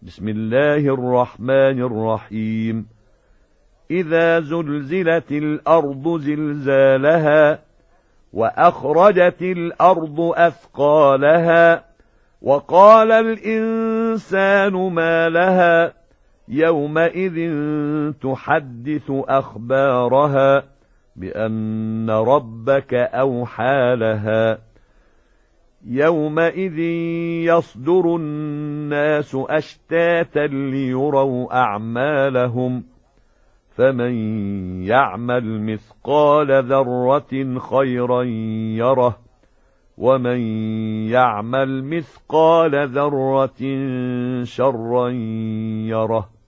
بسم الله الرحمن الرحيم. إذا زلزلت الأرض زلزالها وأخرجت الأرض أثقالها وقال الإنسان ما لها يومئذ تحدث أخبارها بأن ربك أوحى لها يومئذ يصدر الناس أشتاتا ليروا أعمالهم فمن يعمل مثقال ذرة خيرا يره ومن يعمل مثقال ذرة شرا يره.